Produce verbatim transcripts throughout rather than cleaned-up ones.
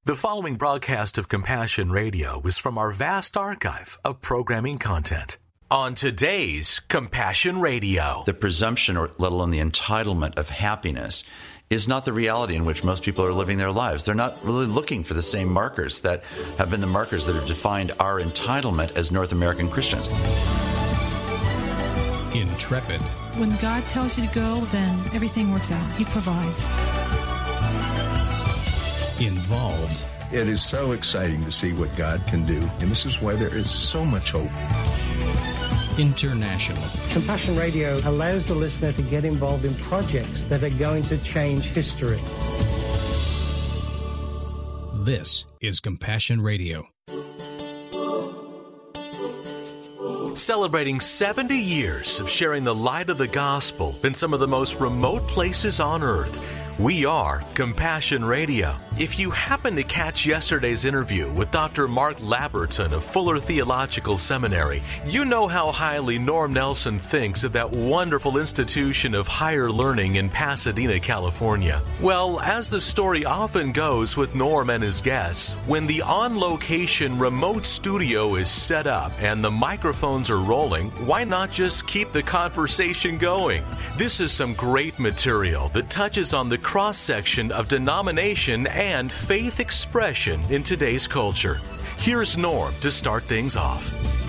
The following broadcast of Compassion Radio is from our vast archive of programming content. On today's Compassion Radio, the presumption, or let alone the entitlement of happiness, is not the reality in which most people are living their lives. They're not really looking for the same markers that have been the markers that have defined our entitlement as North American Christians. Intrepid. When God tells you to go, then everything works out. He provides. Involved. It is so exciting to see what God can do, and this is why there is so much hope. International. Compassion Radio allows the listener to get involved in projects that are going to change history. This is Compassion Radio. Celebrating seventy years of sharing the light of the gospel in some of the most remote places on earth. We are Compassion Radio. If you happen to catch yesterday's interview with Doctor Mark Labberton of Fuller Theological Seminary, you know how highly Norm Nelson thinks of that wonderful institution of higher learning in Pasadena, California. Well, as the story often goes with Norm and his guests, when the on-location remote studio is set up and the microphones are rolling, why not just keep the conversation going? This is some great material that touches on the cross-section of denomination and faith expression in today's culture. Here's Norm to start things off.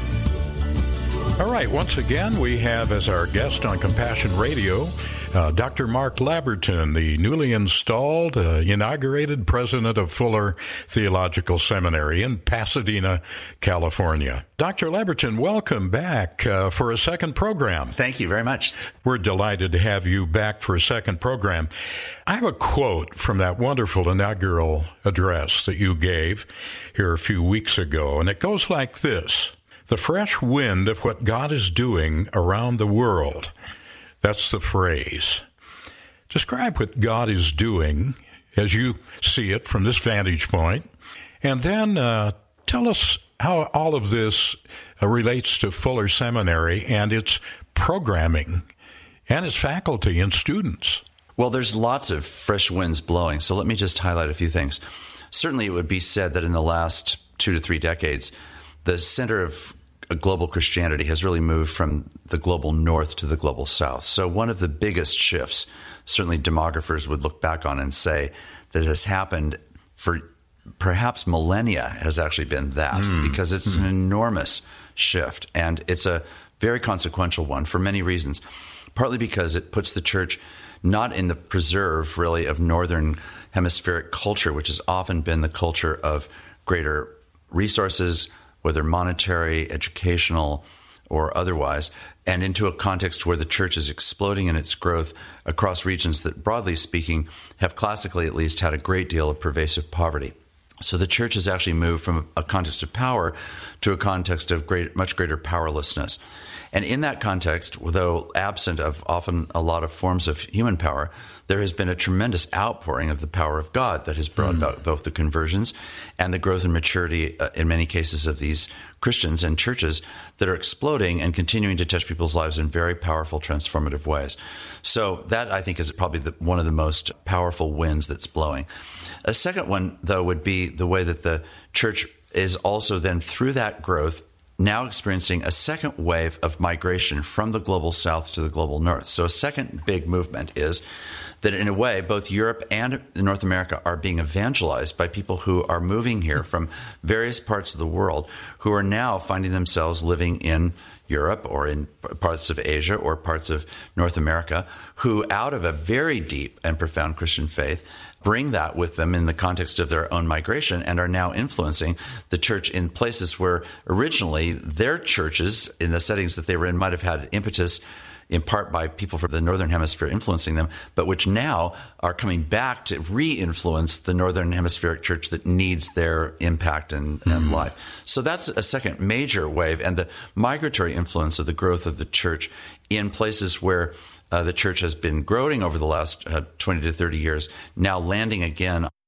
All right, once again, we have as our guest on Compassion Radio, uh, Doctor Mark Labberton, the newly installed, uh, inaugurated president of Fuller Theological Seminary in Pasadena, California. Doctor Labberton, welcome back uh, for a second program. Thank you very much. We're delighted to have you back for a second program. I have a quote from that wonderful inaugural address that you gave here a few weeks ago, and it goes like this. The fresh wind of what God is doing around the world. That's the phrase. Describe what God is doing as you see it from this vantage point, and then uh, tell us how all of this uh, relates to Fuller Seminary and its programming and its faculty and students. Well, there's lots of fresh winds blowing, so let me just highlight a few things. Certainly it would be said that in the last two to three decades, the center of global Christianity has really moved from the global north to the global south. So one of the biggest shifts, certainly demographers would look back on and say that has happened for perhaps millennia, has actually been that, mm. because it's mm. an enormous shift, and it's a very consequential one for many reasons, partly because it puts the church not in the preserve, really, of northern hemispheric culture, which has often been the culture of greater resources, whether monetary, educational, or otherwise, and into a context where the church is exploding in its growth across regions that, broadly speaking, have classically at least had a great deal of pervasive poverty. So the church has actually moved from a context of power to a context of great, much greater powerlessness. And in that context, though absent of often a lot of forms of human power, there has been a tremendous outpouring of the power of God that has brought mm. about both the conversions and the growth and maturity, uh, in many cases, of these Christians and churches that are exploding and continuing to touch people's lives in very powerful, transformative ways. So that, I think, is probably the, one of the most powerful winds that's blowing. A second one, though, would be the way that the church is also then, through that growth, now experiencing a second wave of migration from the global south to the global north. So a second big movement is that, in a way, both Europe and North America are being evangelized by people who are moving here from various parts of the world, who are now finding themselves living in Europe or in parts of Asia or parts of North America, who, out of a very deep and profound Christian faith, bring that with them in the context of their own migration and are now influencing the church in places where originally their churches, in the settings that they were in, might have had impetus in part by people from the Northern Hemisphere influencing them, but which now are coming back to re-influence the Northern Hemispheric church that needs their impact and, mm-hmm. and life. So that's a second major wave, and the migratory influence of the growth of the church in places where uh, the church has been growing over the last uh, twenty to thirty years, now landing again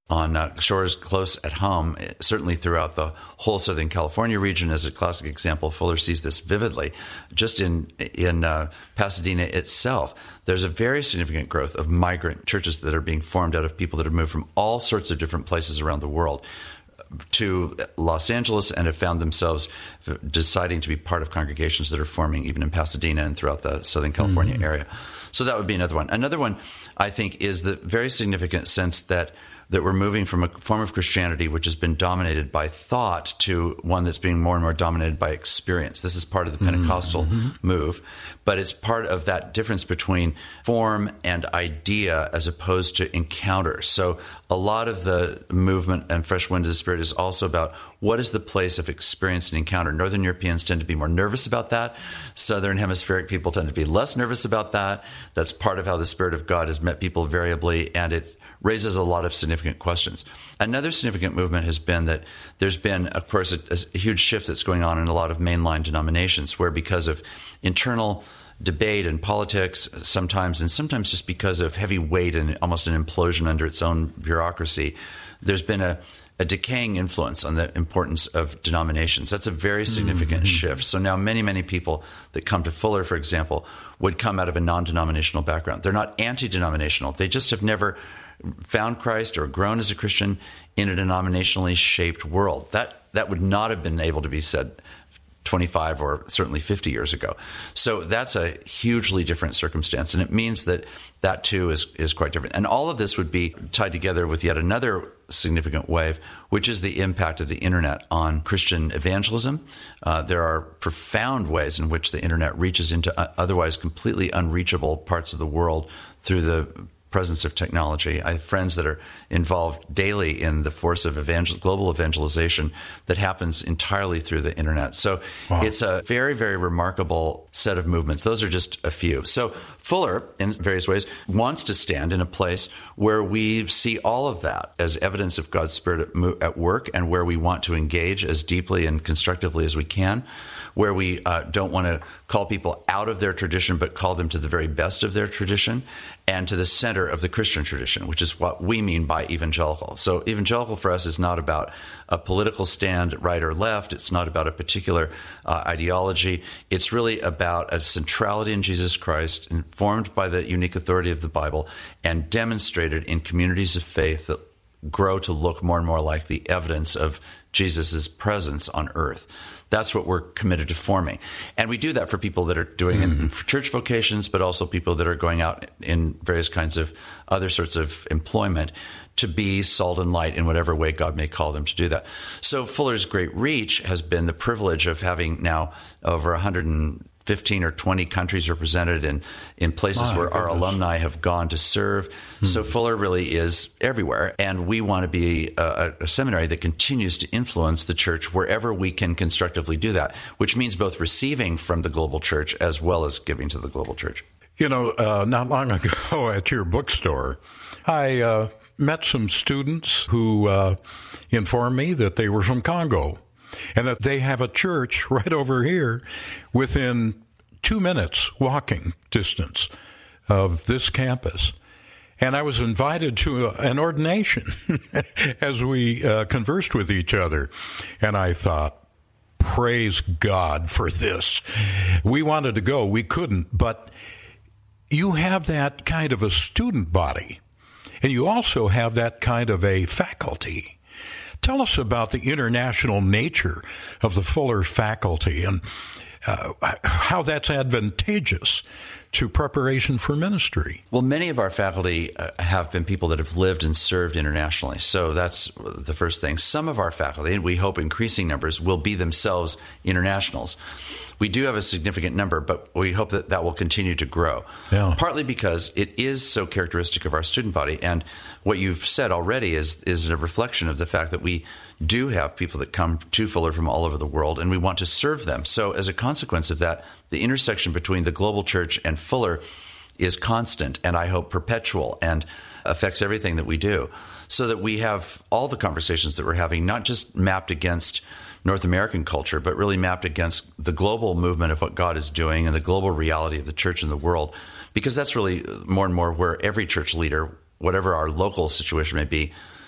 on uh, shores close at home, certainly throughout the whole Southern California region. As a classic example, Fuller sees this vividly. Just in in uh, Pasadena itself, there's a very significant growth of migrant churches that are being formed out of people that have moved from all sorts of different places around the world to Los Angeles and have found themselves deciding to be part of congregations that are forming even in Pasadena and throughout the Southern California mm-hmm. area. So that would be another one. Another one, I think, is the very significant sense that that we're moving from a form of Christianity which has been dominated by thought to one that's being more and more dominated by experience. This is part of the Pentecostal mm-hmm. move, but it's part of that difference between form and idea as opposed to encounter. So a lot of the movement and Fresh Wind of the Spirit is also about what is the place of experience and encounter. Northern Europeans tend to be more nervous about that. Southern hemispheric people tend to be less nervous about that. That's part of how the Spirit of God has met people variably, and it raises a lot of significant questions. Another significant movement has been that there's been, of course, a, a huge shift that's going on in a lot of mainline denominations where because of internal debate and politics sometimes, and sometimes just because of heavy weight and almost an implosion under its own bureaucracy, there's been a, a decaying influence on the importance of denominations. That's a very significant mm-hmm. shift. So now many, many people that come to Fuller, for example, would come out of a non-denominational background. They're not anti-denominational. They just have never found Christ or grown as a Christian in a denominationally shaped world. That that would not have been able to be said twenty-five or certainly fifty years ago. So that's a hugely different circumstance, and it means that that too is, is quite different. And all of this would be tied together with yet another significant wave, which is the impact of the internet on Christian evangelism. Uh, there are profound ways in which the internet reaches into otherwise completely unreachable parts of the world through the presence of technology. I have friends that are involved daily in the force of evangel- global evangelization that happens entirely through the internet. So wow. It's a very, very remarkable set of movements. Those are just a few. So Fuller, in various ways, wants to stand in a place where we see all of that as evidence of God's Spirit at work, and where we want to engage as deeply and constructively as we can, where we uh, don't want to call people out of their tradition, but call them to the very best of their tradition and to the center of the Christian tradition, which is what we mean by evangelical. So evangelical for us is not about a political stand, right or left. It's not about a particular uh, ideology. It's really about a centrality in Jesus Christ, informed by the unique authority of the Bible, and demonstrated in communities of faith that grow to look more and more like the evidence of Jesus' presence on earth. That's what we're committed to forming. And we do that for people that are doing mm-hmm. it in church vocations, but also people that are going out in various kinds of other sorts of employment to be salt and light in whatever way God may call them to do that. So Fuller's great reach has been the privilege of having now over one hundred fifteen or twenty countries represented in, in places My where goodness. Our alumni have gone to serve. Hmm. So Fuller really is everywhere. And we want to be a, a seminary that continues to influence the church wherever we can constructively do that, which means both receiving from the global church as well as giving to the global church. You know, uh, not long ago at your bookstore, I uh, met some students who uh, informed me that they were from Congo, and that they have a church right over here within two minutes walking distance of this campus. And I was invited to an ordination as we uh, conversed with each other. And I thought, praise God for this. We wanted to go. We couldn't. But you have that kind of a student body, and you also have that kind of a faculty. Tell us about the international nature of the Fuller faculty and uh, how that's advantageous to preparation for ministry. Well, many of our faculty uh, have been people that have lived and served internationally. So that's the first thing. Some of our faculty, and we hope increasing numbers, will be themselves internationals. We do have a significant number, but we hope that that will continue to grow, yeah. partly because it is so characteristic of our student body. And what you've said already is, is a reflection of the fact that we do have people that come to Fuller from all over the world, and we want to serve them. So as a consequence of that, the intersection between the global church and Fuller is constant, and I hope perpetual, and affects everything that we do, so that we have all the conversations that we're having, not just mapped against North American culture, but really mapped against the global movement of what God is doing and the global reality of the church in the world, because that's really more and more where every church leader, whatever our local situation may be,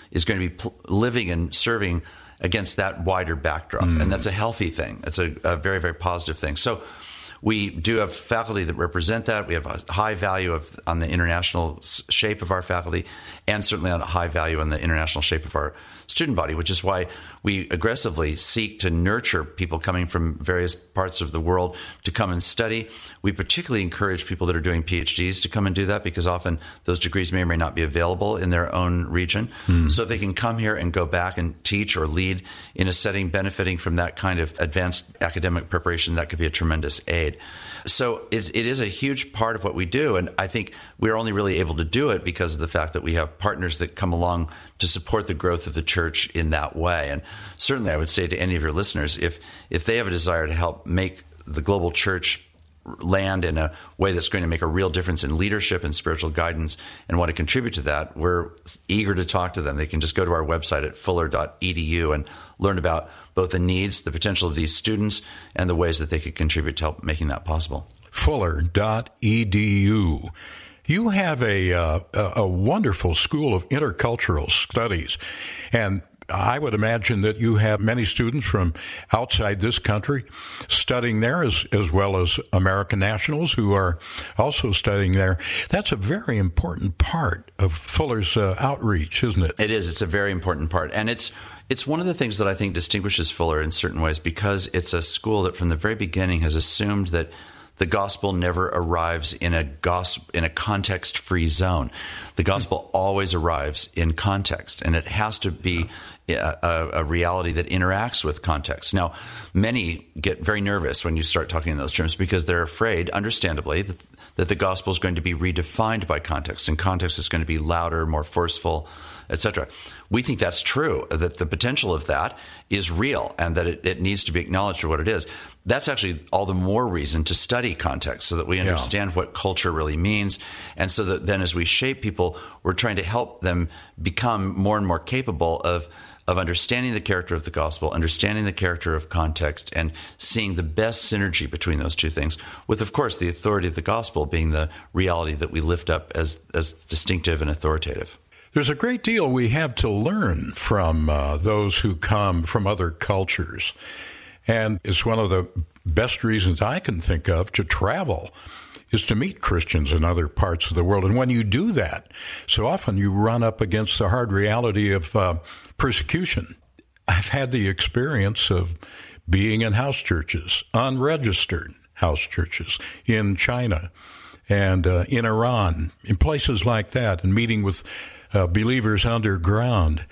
is going to be pl- living and serving against that wider backdrop. Mm. And that's a healthy thing. It's a, a very, very positive thing. So we do have faculty that represent that. We have a high value of on the international shape of our faculty, and certainly on a high value on the international shape of our student body, which is why we aggressively seek to nurture people coming from various parts of the world to come and study. We particularly encourage people that are doing P H Ds to come and do that, because often those degrees may or may not be available in their own region. Mm. So if they can come here and go back and teach or lead in a setting benefiting from that kind of advanced academic preparation, that could be a tremendous aid. So it's, it is a huge part of what we do, and I think we're only really able to do it because of the fact that we have partners that come along to support the growth of the church in that way. And certainly I would say to any of your listeners, if if they have a desire to help make the global church land in a way that's going to make a real difference in leadership and spiritual guidance and want to contribute to that, we're eager to talk to them. They can just go to our website at fuller dot e d u and learn about both the needs, the potential of these students, and the ways that they could contribute to help making that possible. fuller dot e d u. You have a, uh, a wonderful school of intercultural studies, and I would imagine that you have many students from outside this country studying there, as, as well as American nationals who are also studying there. That's a very important part of Fuller's uh, outreach, isn't it? It is. It's a very important part. And it's it's one of the things that I think distinguishes Fuller in certain ways, because it's a school that from the very beginning has assumed that the gospel never arrives in a gospel, in a context-free zone. The gospel always arrives in context, and it has to be a, a, a reality that interacts with context. Now, many get very nervous when you start talking in those terms because they're afraid, understandably, that, that the gospel is going to be redefined by context, and context is going to be louder, more forceful, et cetera. We think that's true, that the potential of that is real and that it, it needs to be acknowledged for what it is. That's actually all the more reason to study context so that we understand yeah. what culture really means. And so that then as we shape people, we're trying to help them become more and more capable of of understanding the character of the gospel, understanding the character of context, and seeing the best synergy between those two things, with, of course, the authority of the gospel being the reality that we lift up as, as distinctive and authoritative. There's a great deal we have to learn from uh, those who come from other cultures. And it's one of the best reasons I can think of to travel is to meet Christians in other parts of the world. And when you do that, so often you run up against the hard reality of uh, persecution. I've had the experience of being in house churches, unregistered house churches in China and uh, in Iran, in places like that, and meeting with uh, believers underground.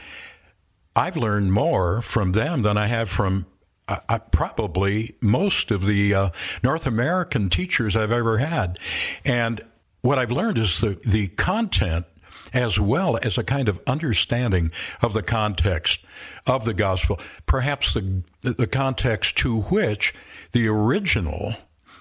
I've learned more from them than I have from I, I, probably most of the uh, North American teachers I've ever had. And what I've learned is the, the content as well as a kind of understanding of the context of the gospel, perhaps the, the context to which the original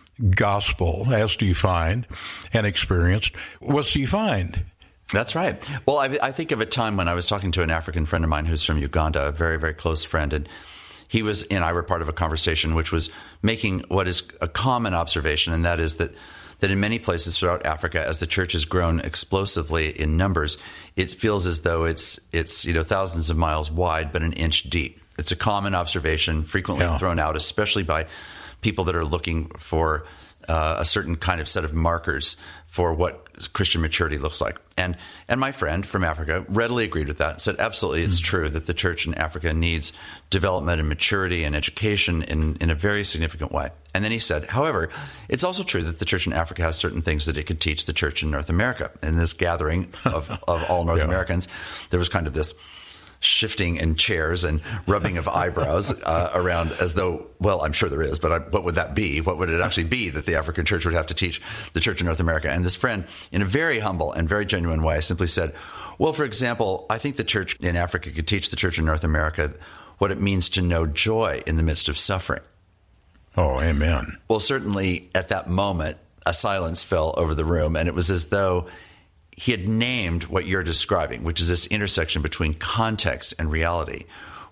gospel, as defined and experienced, was defined. That's right. Well, I, I think of a time when I was talking to an African friend of mine who's from Uganda, a very, very close friend, and he was, and I were part of a conversation which was making what is a common observation, and that is that, that in many places throughout Africa, as the church has grown explosively in numbers, it feels as though it's, it's you know, thousands of miles wide but an inch deep. It's a common observation, frequently yeah. thrown out, especially by people that are looking for uh, a certain kind of set of markers for what Christian maturity looks like. And and my friend from Africa readily agreed with that and said, absolutely, it's mm-hmm. true that the church in Africa needs development and maturity and education in, in a very significant way. And then he said, however, it's also true that the church in Africa has certain things that it could teach the church in North America. In this gathering of, of all North yeah. Americans, there was kind of this shifting in chairs and rubbing of eyebrows uh, around as though, well, I'm sure there is, but I, what would that be? What would it actually be that the African church would have to teach the church in North America? And this friend, in a very humble and very genuine way, simply said, well, for example, I think the church in Africa could teach the church in North America what it means to know joy in the midst of suffering. Oh, amen. Well, certainly at that moment, a silence fell over the room, and it was as though he had named what you're describing, which is this intersection between context and reality,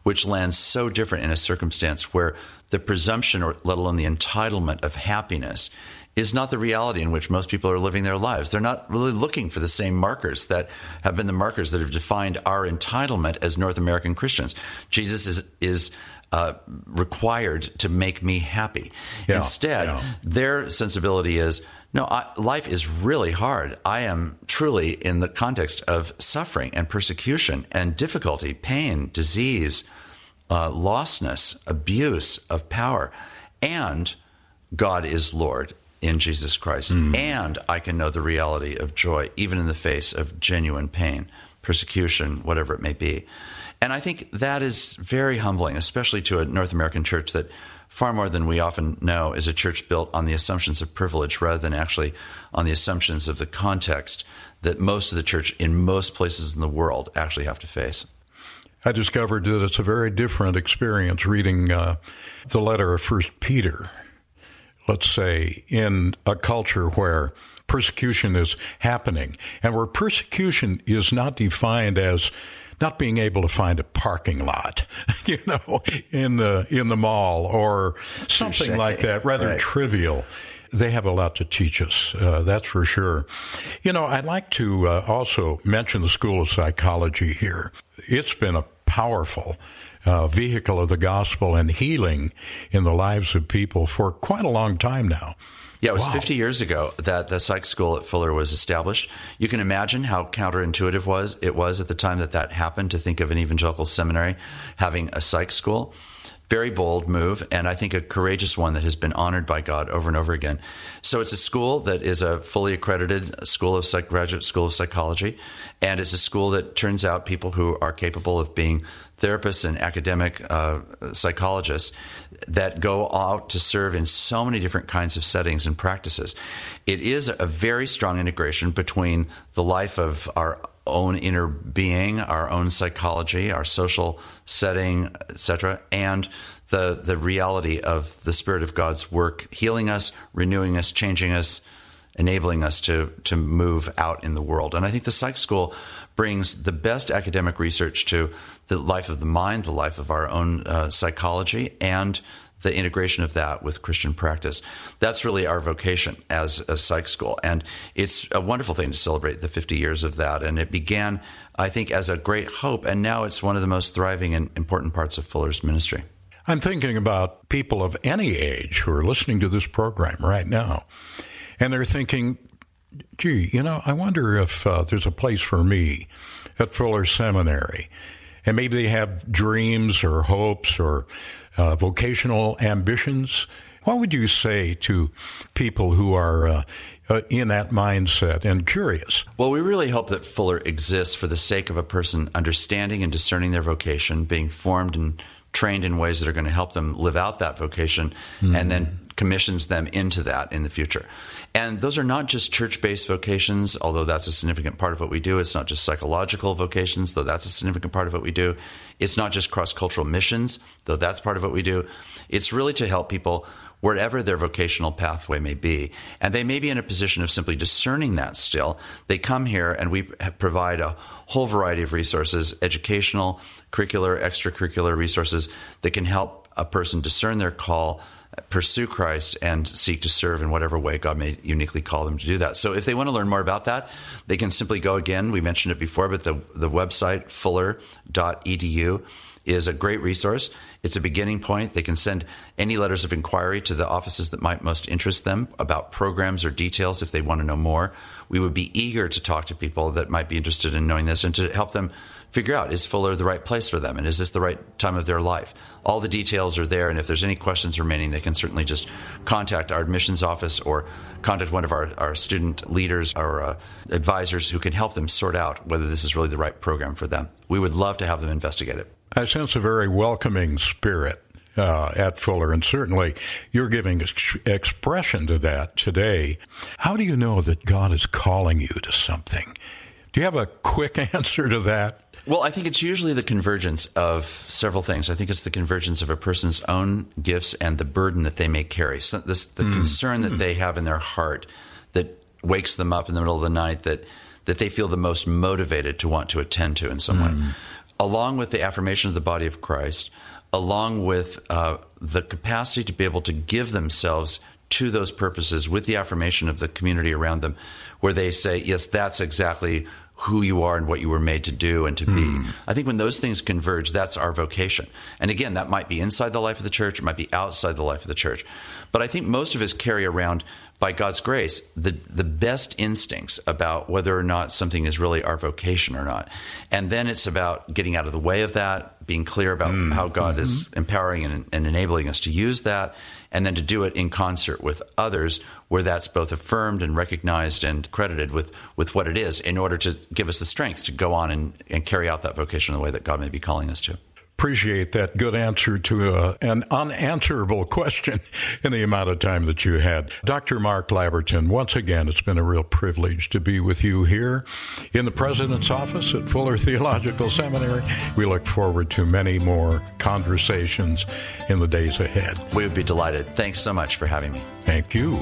which lands so different in a circumstance where the presumption, or let alone the entitlement of happiness, is not the reality in which most people are living their lives. They're not really looking for the same markers that have been the markers that have defined our entitlement as North American Christians. Jesus is is uh, required to make me happy. Yeah, Instead, yeah. their sensibility is, no, I, life is really hard. I am truly in the context of suffering and persecution and difficulty, pain, disease, uh, lostness, abuse of power, and God is Lord in Jesus Christ. Mm. And I can know the reality of joy, even in the face of genuine pain, persecution, whatever it may be. And I think that is very humbling, especially to a North American church that far more than we often know is a church built on the assumptions of privilege rather than actually on the assumptions of the context that most of the church in most places in the world actually have to face. I discovered that it's a very different experience reading uh, the letter of First Peter, let's say, in a culture where persecution is happening and where persecution is not defined as not being able to find a parking lot, you know, in the in the mall or something Touché. like that, rather right. trivial. They have a lot to teach us, uh, that's for sure. You know, I'd like to uh, also mention the School of Psychology here. It's been a powerful uh, vehicle of the gospel and healing in the lives of people for quite a long time now. Yeah, it was wow. fifty years ago that the psych school at Fuller was established. You can imagine how counterintuitive was it was at the time that that happened to think of an evangelical seminary having a psych school. Very bold move, and I think a courageous one that has been honored by God over and over again. So it's a school that is a fully accredited school of psych, graduate school of psychology, and it's a school that turns out people who are capable of being therapists and academic uh, psychologists that go out to serve in so many different kinds of settings and practices. It is a very strong integration between the life of our own inner being, our own psychology, our social setting, et cetera, and the the reality of the Spirit of God's work, healing us, renewing us, changing us, enabling us to to move out in the world. And I think the psych school brings the best academic research to the life of the mind, the life of our own uh, psychology, and the integration of that with Christian practice. That's really our vocation as a psych school. And it's a wonderful thing to celebrate the fifty years of that. And it began, I think, as a great hope. And now it's one of the most thriving and important parts of Fuller's ministry. I'm thinking about people of any age who are listening to this program right now. And they're thinking, gee, you know, I wonder if uh, there's a place for me at Fuller Seminary. And maybe they have dreams or hopes or uh, vocational ambitions. What would you say to people who are uh, uh, in that mindset and curious? Well, we really hope that Fuller exists for the sake of a person understanding and discerning their vocation, being formed and trained in ways that are going to help them live out that vocation, mm. and then commissions them into that in the future. And those are not just church-based vocations, although that's a significant part of what we do. It's not just psychological vocations, though that's a significant part of what we do. It's not just cross-cultural missions, though that's part of what we do. It's really to help people wherever their vocational pathway may be. And they may be in a position of simply discerning that still. They come here and we provide a whole variety of resources, educational, curricular, extracurricular resources that can help a person discern their call, pursue Christ, and seek to serve in whatever way God may uniquely call them to do that. So if they want to learn more about that, they can simply go again. We mentioned it before, but the, the website, fuller dot e d u, is a great resource. It's a beginning point. They can send any letters of inquiry to the offices that might most interest them about programs or details if they want to know more. We would be eager to talk to people that might be interested in knowing this and to help them figure out, is Fuller the right place for them, and is this the right time of their life? All the details are there, and if there's any questions remaining, they can certainly just contact our admissions office or contact one of our, our student leaders or uh, advisors who can help them sort out whether this is really the right program for them. We would love to have them investigate it. I sense a very welcoming spirit uh, at Fuller, and certainly you're giving ex- expression to that today. How do you know that God is calling you to something? Do you have a quick answer to that? Well, I think it's usually the convergence of several things. I think it's the convergence of a person's own gifts and the burden that they may carry. So this, the mm. concern that they have in their heart that wakes them up in the middle of the night, that, that they feel the most motivated to want to attend to in some mm. way. along with the affirmation of the body of Christ, along with uh, the capacity to be able to give themselves to those purposes with the affirmation of the community around them, where they say, yes, that's exactly who you are and what you were made to do and to be. Mm. I think when those things converge, that's our vocation. And again, that might be inside the life of the church, it might be outside the life of the church. But I think most of us carry around, by God's grace, the, the best instincts about whether or not something is really our vocation or not. And then it's about getting out of the way of that, being clear about mm. how God mm-hmm. is empowering and, and enabling us to use that, and then to do it in concert with others where that's both affirmed and recognized and credited with, with what it is in order to give us the strength to go on and, and carry out that vocation in the way that God may be calling us to. Appreciate that good answer to a, an unanswerable question in the amount of time that you had. Doctor Mark Labberton, once again, it's been a real privilege to be with you here in the President's office at Fuller Theological Seminary. We look forward to many more conversations in the days ahead. We would be delighted. Thanks so much for having me. Thank you.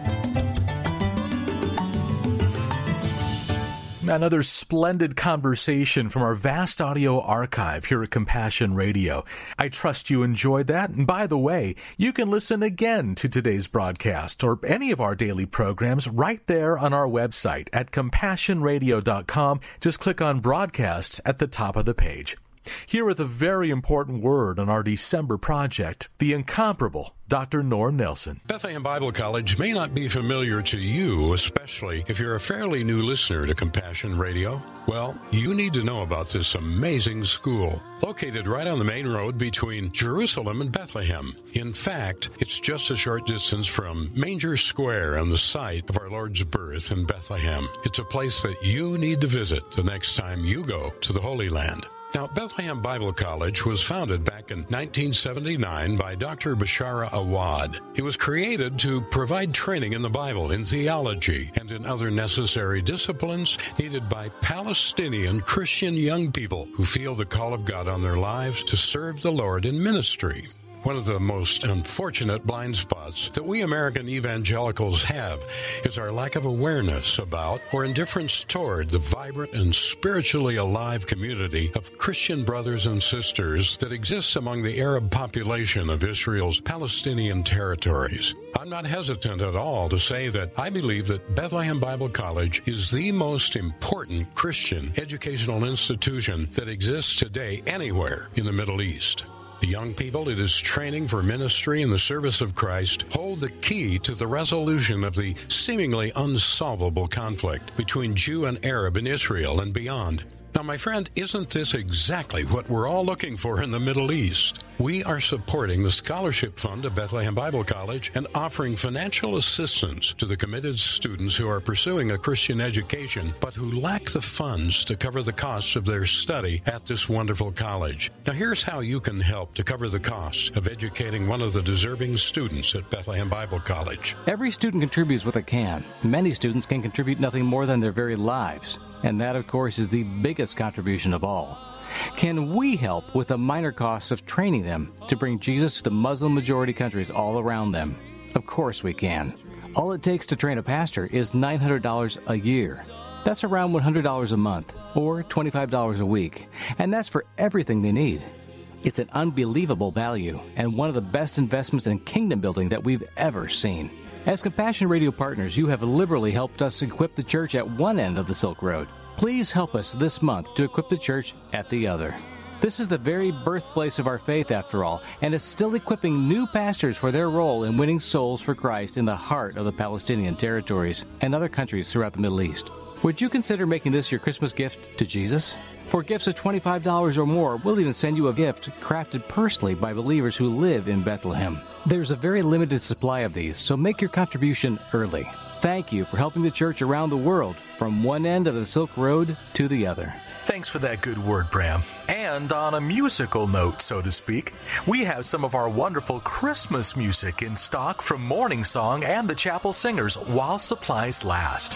Another splendid conversation from our vast audio archive here at Compassion Radio. I trust you enjoyed that. And by the way, you can listen again to today's broadcast or any of our daily programs right there on our website at compassion radio dot com. Just click on Broadcasts at the top of the page. Here with a very important word on our December project, the incomparable Doctor Norm Nelson. Bethlehem Bible College may not be familiar to you, especially if you're a fairly new listener to Compassion Radio. Well, you need to know about this amazing school, located right on the main road between Jerusalem and Bethlehem. In fact, it's just a short distance from Manger Square and the site of our Lord's birth in Bethlehem. It's a place that you need to visit the next time you go to the Holy Land. Now, Bethlehem Bible College was founded back in nineteen seventy-nine by Doctor Bashara Awad. It was created to provide training in the Bible, in theology, and in other necessary disciplines needed by Palestinian Christian young people who feel the call of God on their lives to serve the Lord in ministry. One of the most unfortunate blind spots that we American evangelicals have is our lack of awareness about or indifference toward the vibrant and spiritually alive community of Christian brothers and sisters that exists among the Arab population of Israel's Palestinian territories. I'm not hesitant at all to say that I believe that Bethlehem Bible College is the most important Christian educational institution that exists today anywhere in the Middle East. The young people it is training for ministry in the service of Christ hold the key to the resolution of the seemingly unsolvable conflict between Jew and Arab in Israel and beyond. Now, my friend, isn't this exactly what we're all looking for in the Middle East? We are supporting the Scholarship Fund of Bethlehem Bible College and offering financial assistance to the committed students who are pursuing a Christian education but who lack the funds to cover the costs of their study at this wonderful college. Now, here's how you can help to cover the cost of educating one of the deserving students at Bethlehem Bible College. Every student contributes what they can. Many students can contribute nothing more than their very lives. And that, of course, is the biggest contribution of all. Can we help with the minor costs of training them to bring Jesus to the Muslim-majority countries all around them? Of course we can. All it takes to train a pastor is nine hundred dollars a year. That's around one hundred dollars a month, or twenty-five dollars a week. And that's for everything they need. It's an unbelievable value, and one of the best investments in kingdom building that we've ever seen. As Compassion Radio partners, you have liberally helped us equip the church at one end of the Silk Road. Please help us this month to equip the church at the other. This is the very birthplace of our faith, after all, and is still equipping new pastors for their role in winning souls for Christ in the heart of the Palestinian territories and other countries throughout the Middle East. Would you consider making this your Christmas gift to Jesus? For gifts of twenty-five dollars or more, we'll even send you a gift crafted personally by believers who live in Bethlehem. There's a very limited supply of these, so make your contribution early. Thank you for helping the church around the world, from one end of the Silk Road to the other. Thanks for that good word, Bram. And on a musical note, so to speak, we have some of our wonderful Christmas music in stock from Morning Song and the Chapel Singers while supplies last.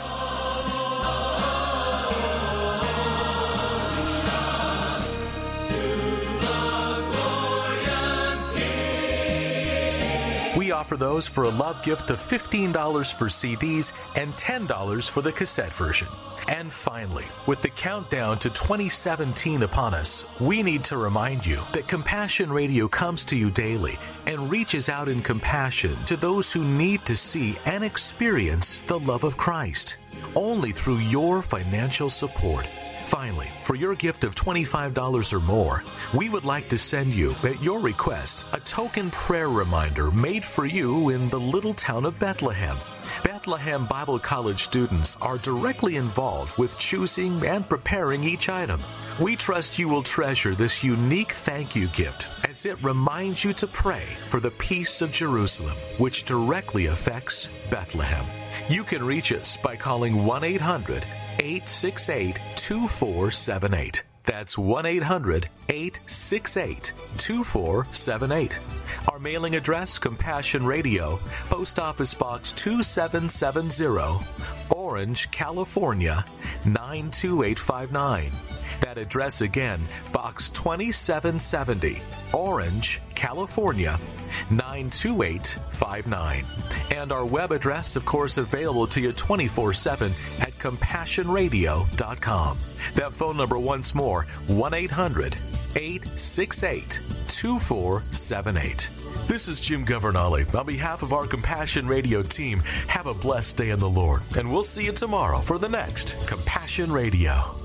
We offer those for a love gift of fifteen dollars for C Ds and ten dollars for the cassette version. And finally, with the countdown to twenty seventeen upon us, we need to remind you that Compassion Radio comes to you daily and reaches out in compassion to those who need to see and experience the love of Christ, only through your financial support. Finally, for your gift of twenty-five dollars or more, we would like to send you, at your request, a token prayer reminder made for you in the little town of Bethlehem. Bethlehem Bible College students are directly involved with choosing and preparing each item. We trust you will treasure this unique thank you gift as it reminds you to pray for the peace of Jerusalem, which directly affects Bethlehem. You can reach us by calling one eight hundred eight six eight two four seven eight. That's one eight hundred eight six eight two four seven eight. Our mailing address, Compassion Radio, Post Office Box two seven seven zero, Orange, California, nine two eight five nine. That address again, Box twenty-seven seventy, Orange, California, nine two eight five nine. And our web address, of course, available to you twenty-four seven at compassion radio dot com. That phone number once more, one eight hundred eight six eight two four seven eight. This is Jim Governale. On behalf of our Compassion Radio team, have a blessed day in the Lord, and we'll see you tomorrow for the next Compassion Radio.